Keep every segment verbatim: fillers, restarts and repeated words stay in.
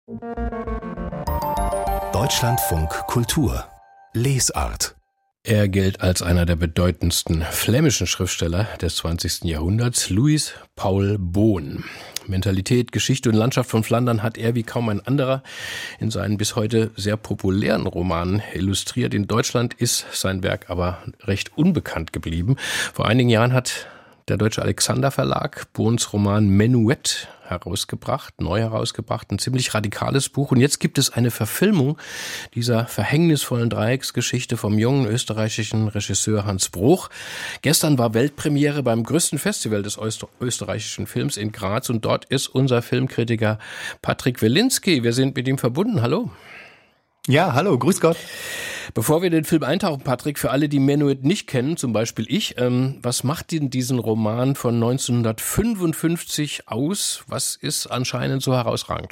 Deutschlandfunk Kultur Lesart. Er gilt als einer der bedeutendsten flämischen Schriftsteller des zwanzigsten Jahrhunderts, Louis Paul Boon. Mentalität, Geschichte und Landschaft von Flandern hat er wie kaum ein anderer in seinen bis heute sehr populären Romanen illustriert. In Deutschland ist sein Werk aber recht unbekannt geblieben. Vor einigen Jahren hat der deutsche Alexander Verlag Boons Roman Menuett herausgebracht, neu herausgebracht, ein ziemlich radikales Buch. Und jetzt gibt es eine Verfilmung dieser verhängnisvollen Dreiecksgeschichte vom jungen österreichischen Regisseur Hans Bruch. Gestern war Weltpremiere beim größten Festival des österreichischen Films in Graz und dort ist unser Filmkritiker Patrick Welinski. Wir sind mit ihm verbunden. Hallo. Ja, hallo, grüß Gott. Bevor wir in den Film eintauchen, Patrick, für alle, die Menuett nicht kennen, zum Beispiel ich, ähm, was macht denn diesen Roman von neunzehnhundertfünfundfünfzig aus? Was ist anscheinend so herausragend?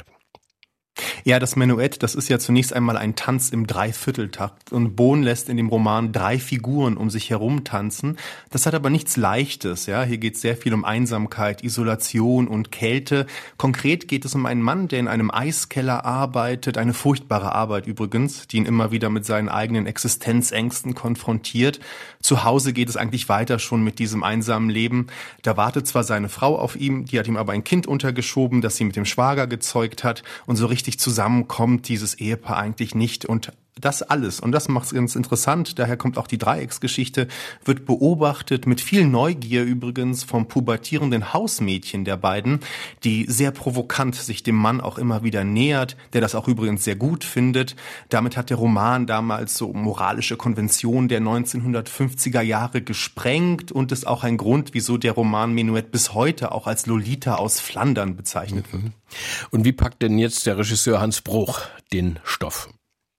Ja, das Menuett, das ist ja zunächst einmal ein Tanz im Dreivierteltakt und Boon lässt in dem Roman drei Figuren um sich herum tanzen. Das hat aber nichts Leichtes, ja. Hier geht es sehr viel um Einsamkeit, Isolation und Kälte. Konkret geht es um einen Mann, der in einem Eiskeller arbeitet, eine furchtbare Arbeit übrigens, die ihn immer wieder mit seinen eigenen Existenzängsten konfrontiert. Zu Hause geht es eigentlich weiter schon mit diesem einsamen Leben. Da wartet zwar seine Frau auf ihn, die hat ihm aber ein Kind untergeschoben, das sie mit dem Schwager gezeugt hat und so richtig zusammenkommt dieses Ehepaar eigentlich nicht und das alles, und das macht es ganz interessant, daher kommt auch die Dreiecksgeschichte, wird beobachtet mit viel Neugier übrigens vom pubertierenden Hausmädchen der beiden, die sehr provokant sich dem Mann auch immer wieder nähert, der das auch übrigens sehr gut findet. Damit hat der Roman damals so moralische Konventionen der neunzehnhundertfünfziger Jahre gesprengt und ist auch ein Grund, wieso der Roman Menuett bis heute auch als Lolita aus Flandern bezeichnet wird. Und wie packt denn jetzt der Regisseur Hans Bruch den Stoff?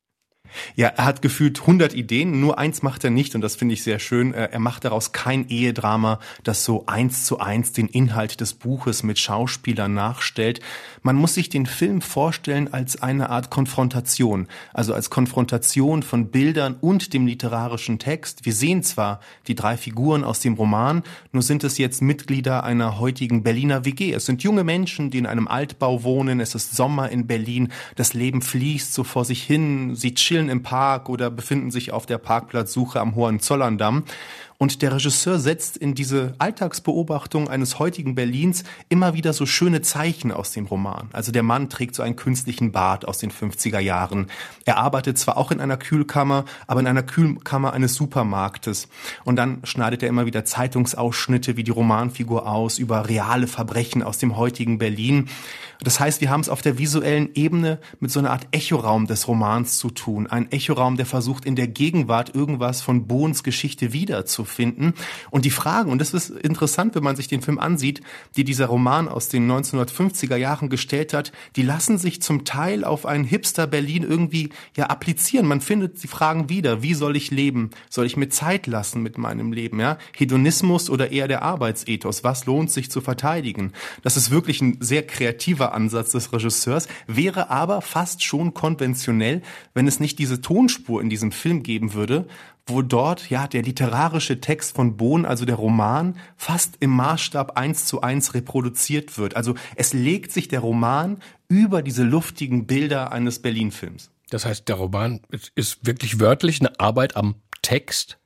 Ja, er hat gefühlt hundert Ideen, nur eins macht er nicht und das finde ich sehr schön. Er macht daraus kein Ehedrama, das so eins zu eins den Inhalt des Buches mit Schauspielern nachstellt. Man muss sich den Film vorstellen als eine Art Konfrontation, also als Konfrontation von Bildern und dem literarischen Text. Wir sehen zwar die drei Figuren aus dem Roman, nur sind es jetzt Mitglieder einer heutigen Berliner W G. Es sind junge Menschen, die in einem Altbau wohnen, es ist Sommer in Berlin, das Leben fließt so vor sich hin, sie chillen im Park oder befinden sich auf der Parkplatzsuche am Hohenzollerndamm. Und der Regisseur setzt in diese Alltagsbeobachtung eines heutigen Berlins immer wieder so schöne Zeichen aus dem Roman. Also der Mann trägt so einen künstlichen Bart aus den fünfziger Jahren. Er arbeitet zwar auch in einer Kühlkammer, aber in einer Kühlkammer eines Supermarktes. Und dann schneidet er immer wieder Zeitungsausschnitte wie die Romanfigur aus über reale Verbrechen aus dem heutigen Berlin. Das heißt, wir haben es auf der visuellen Ebene mit so einer Art Echoraum des Romans zu tun. Ein Echoraum, der versucht, in der Gegenwart irgendwas von Boons Geschichte wiederzufinden. Und die Fragen, und das ist interessant, wenn man sich den Film ansieht, die dieser Roman aus den neunzehnhundertfünfziger Jahren gestellt hat, die lassen sich zum Teil auf ein Hipster-Berlin irgendwie ja applizieren. Man findet die Fragen wieder. Wie soll ich leben? Soll ich mir Zeit lassen mit meinem Leben? Ja? Hedonismus oder eher der Arbeitsethos? Was lohnt sich zu verteidigen? Das ist wirklich ein sehr kreativer Ansatz des Regisseurs, wäre aber fast schon konventionell, wenn es nicht diese Tonspur in diesem Film geben würde, wo dort ja der literarische Text von Boon, also der Roman, fast im Maßstab eins zu eins reproduziert wird. Also es legt sich der Roman über diese luftigen Bilder eines Berlin-Films. Das heißt, der Roman ist wirklich wörtlich eine Arbeit am Text?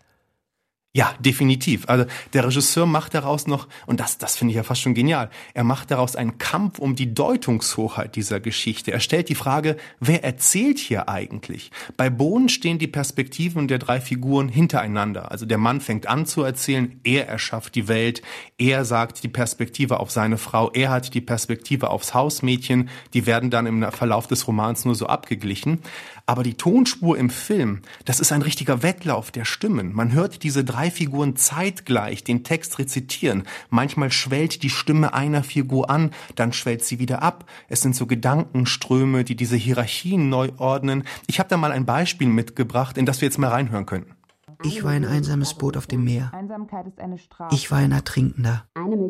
Ja, definitiv. Also der Regisseur macht daraus noch, und das, das finde ich ja fast schon genial, er macht daraus einen Kampf um die Deutungshoheit dieser Geschichte. Er stellt die Frage, wer erzählt hier eigentlich? Bei Boon stehen die Perspektiven der drei Figuren hintereinander. Also der Mann fängt an zu erzählen, er erschafft die Welt, er sagt die Perspektive auf seine Frau, er hat die Perspektive aufs Hausmädchen, die werden dann im Verlauf des Romans nur so abgeglichen. Aber die Tonspur im Film, das ist ein richtiger Wettlauf der Stimmen. Man hört diese drei Figuren zeitgleich den Text rezitieren. Manchmal schwellt die Stimme einer Figur an, dann schwellt sie wieder ab. Es sind so Gedankenströme, die diese Hierarchien neu ordnen. Ich habe da mal ein Beispiel mitgebracht, in das wir jetzt mal reinhören könnten. Ich war ein einsames Boot auf dem Meer. Ich war ein Ertrinkender.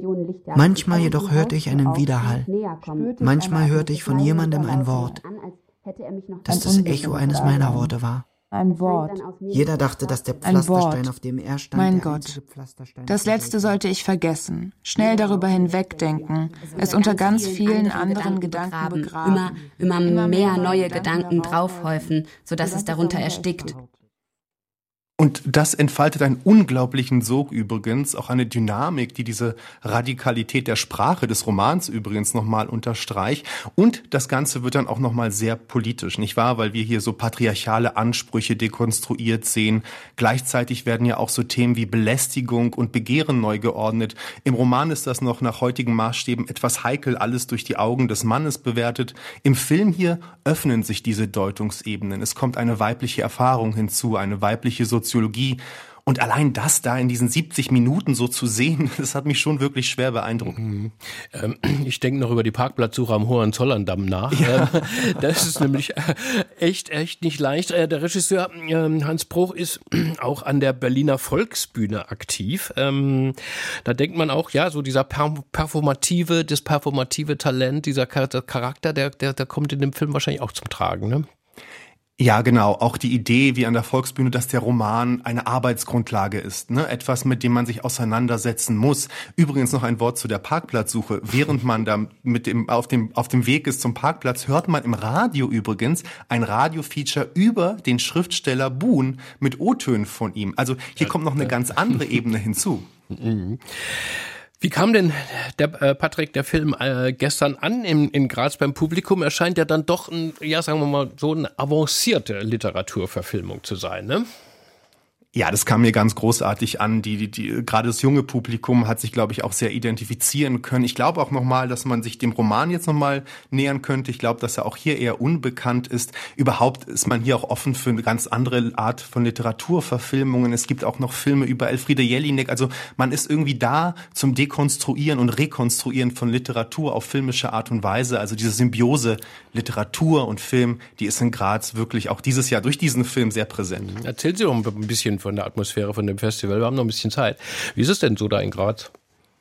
Manchmal jedoch hörte ich einen Widerhall. Manchmal hörte ich von jemandem ein Wort, das das Echo eines meiner Worte war. Ein Wort. Jeder dachte, dass der Pflasterstein, auf dem er stand, mein Gott. Das Letzte sollte ich vergessen. Schnell darüber hinwegdenken. Es unter ganz vielen anderen Gedanken begraben. Immer, immer mehr neue Gedanken draufhäufen, sodass es darunter erstickt. Und das entfaltet einen unglaublichen Sog übrigens, auch eine Dynamik, die diese Radikalität der Sprache des Romans übrigens nochmal unterstreicht. Und das Ganze wird dann auch nochmal sehr politisch, nicht wahr? Weil wir hier so patriarchale Ansprüche dekonstruiert sehen. Gleichzeitig werden ja auch so Themen wie Belästigung und Begehren neu geordnet. Im Roman ist das noch nach heutigen Maßstäben etwas heikel, alles durch die Augen des Mannes bewertet. Im Film hier öffnen sich diese Deutungsebenen. Es kommt eine weibliche Erfahrung hinzu, eine weibliche Soziologie. Und allein das da in diesen siebzig Minuten so zu sehen, das hat mich schon wirklich schwer beeindruckt. Mhm. Ähm, ich denke noch über die Parkplatzsuche am Hohenzollerndamm nach. Ja. Ähm, das ist nämlich echt, echt nicht leicht. Äh, der Regisseur ähm, Hans Bruch ist auch an der Berliner Volksbühne aktiv. Ähm, da denkt man auch, ja, so dieser per- performative, das performative Talent, dieser Charakter, der, der, der kommt in dem Film wahrscheinlich auch zum Tragen, ne? Ja, genau. Auch die Idee wie an der Volksbühne, dass der Roman eine Arbeitsgrundlage ist, ne? Etwas, mit dem man sich auseinandersetzen muss. Übrigens noch ein Wort zu der Parkplatzsuche. Während man da mit dem, auf dem, auf dem Weg ist zum Parkplatz, hört man im Radio übrigens ein Radio-Feature über den Schriftsteller Boon mit O-Tönen von ihm. Also hier kommt noch eine ganz andere Ebene hinzu. Wie kam denn der äh, Patrick, der Film äh, gestern an in, in Graz beim Publikum? Er scheint ja dann doch, ein, ja sagen wir mal, so eine avancierte Literaturverfilmung zu sein, ne? Ja, das kam mir ganz großartig an. Die, die, die, gerade das junge Publikum hat sich, glaube ich, auch sehr identifizieren können. Ich glaube auch nochmal, dass man sich dem Roman jetzt nochmal nähern könnte. Ich glaube, dass er auch hier eher unbekannt ist. Überhaupt ist man hier auch offen für eine ganz andere Art von Literaturverfilmungen. Es gibt auch noch Filme über Elfriede Jelinek. Also man ist irgendwie da zum Dekonstruieren und Rekonstruieren von Literatur auf filmische Art und Weise. Also diese Symbiose Literatur und Film, die ist in Graz wirklich auch dieses Jahr durch diesen Film sehr präsent. Erzählen Sie doch ein bisschen von der Atmosphäre von dem Festival. Wir haben noch ein bisschen Zeit. Wie ist es denn so da in Graz?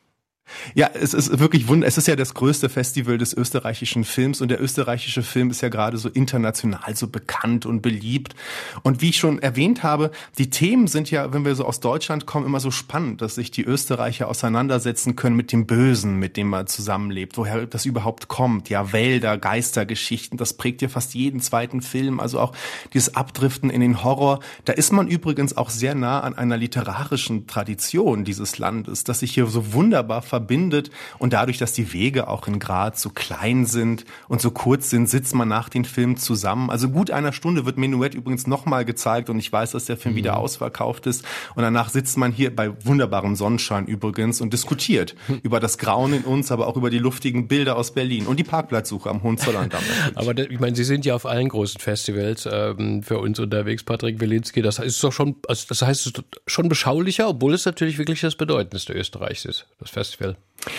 Ja, es ist wirklich wunderbar. Es ist ja das größte Festival des österreichischen Films und der österreichische Film ist ja gerade so international so bekannt und beliebt. Und wie ich schon erwähnt habe, die Themen sind ja, wenn wir so aus Deutschland kommen, immer so spannend, dass sich die Österreicher auseinandersetzen können mit dem Bösen, mit dem man zusammenlebt, woher das überhaupt kommt. Ja, Wälder, Geistergeschichten, das prägt ja fast jeden zweiten Film. Also auch dieses Abdriften in den Horror. Da ist man übrigens auch sehr nah an einer literarischen Tradition dieses Landes, das sich hier so wunderbar verbindet. verbindet und dadurch, dass die Wege auch in Graz so klein sind und so kurz sind, sitzt man nach den Filmen zusammen. Also gut einer Stunde wird Menuett übrigens nochmal gezeigt und ich weiß, dass der Film mhm. wieder ausverkauft ist und danach sitzt man hier bei wunderbarem Sonnenschein übrigens und diskutiert mhm. über das Grauen in uns, aber auch über die luftigen Bilder aus Berlin und die Parkplatzsuche am Hohenzollerndamm. Aber ich meine, Sie sind ja auf allen großen Festivals ähm, für uns unterwegs, Patrick Wilinski. Das ist doch schon, also das heißt, es ist schon beschaulicher, obwohl es natürlich wirklich das bedeutendste Österreichs ist, das Festival.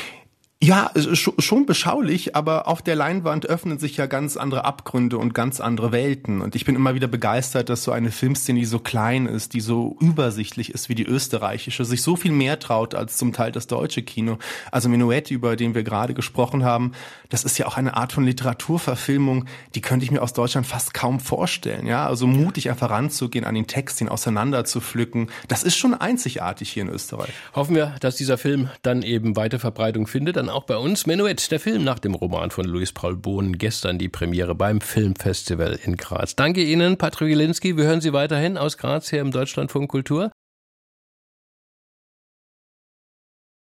Ja, schon beschaulich, aber auf der Leinwand öffnen sich ja ganz andere Abgründe und ganz andere Welten. Und ich bin immer wieder begeistert, dass so eine Filmszene, die so klein ist, die so übersichtlich ist wie die österreichische, sich so viel mehr traut als zum Teil das deutsche Kino. Also Menuett, über den wir gerade gesprochen haben, das ist ja auch eine Art von Literaturverfilmung, die könnte ich mir aus Deutschland fast kaum vorstellen. Ja, also mutig einfach ranzugehen, an den Text, ihn auseinander zu pflücken, das ist schon einzigartig hier in Österreich. Hoffen wir, dass dieser Film dann eben weite Verbreitung findet, dann auch bei uns. Menuett, der Film nach dem Roman von Louis Paul Bohn, gestern die Premiere beim Filmfestival in Graz. Danke Ihnen, Patrick Wilinski. Wir hören Sie weiterhin aus Graz hier im Deutschlandfunk Kultur.